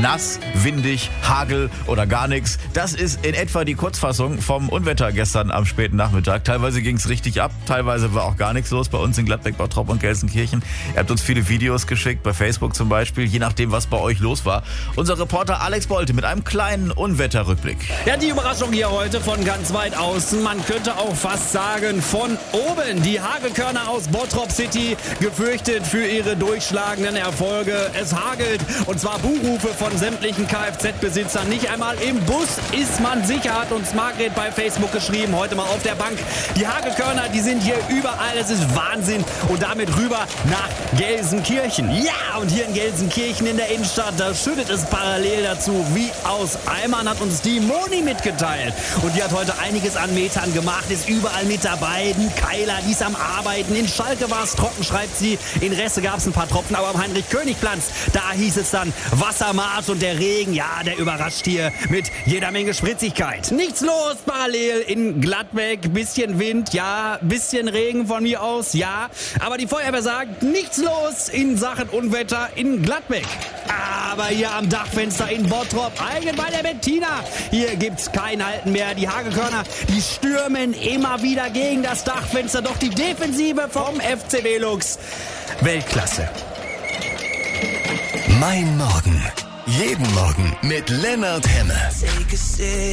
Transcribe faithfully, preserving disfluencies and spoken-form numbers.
nass, windig, Hagel oder gar nichts. Das ist in etwa die Kurzfassung vom Unwetter gestern am späten Nachmittag. Teilweise ging es richtig ab, teilweise war auch gar nichts los bei uns in Gladbeck, Bottrop und Gelsenkirchen. Ihr habt uns viele Videos geschickt, bei Facebook zum Beispiel, je nachdem, was bei euch los war. Unser Reporter Alex Bolte mit einem kleinen Unwetterrückblick. Ja, die Überraschung hier heute von ganz weit außen. Man könnte auch fast sagen, von oben. Die Hagelkörner aus Bottrop City, gefürchtet für ihre durchschlagenden Erfolge. Es hagelt, und zwar Buhrufe von sämtlichen Kfz-Besitzern. Nicht einmal im Bus ist man sicher, hat uns Margret bei Facebook geschrieben. Heute mal auf der Bank. Die Hagelkörner, die sind hier überall. Es ist Wahnsinn. Und damit rüber nach Gelsenkirchen. Ja, und hier in Gelsenkirchen in der Innenstadt, da schüttet es parallel dazu wie aus Eimern, hat uns die Moni mitgeteilt. Und die hat heute einiges an Metern gemacht, ist überall mit dabei. Die Keiler, die ist am Arbeiten. In Schalke war es trocken, schreibt sie. In Resse gab es ein paar Tropfen, aber am Heinrich-König-Platz, da hieß es dann Wassermarsch, und der Regen, ja, der überrascht hier mit jeder Menge Spritzigkeit. Nichts los parallel in Gladbeck, bisschen Wind, ja, bisschen Regen von mir aus, ja. Aber die Feuerwehr sagt, nichts los in Sachen Unwetter in Gladbeck. Aber hier am Dachfenster in Bottrop, eigen bei der Bettina, hier gibt's kein Halten mehr. Die Hagelkörner, die stürmen immer wieder gegen das Dachfenster. Doch die Defensive vom F C Velux, Weltklasse. Mein Morgen. Jeden Morgen mit Lennart Hemme.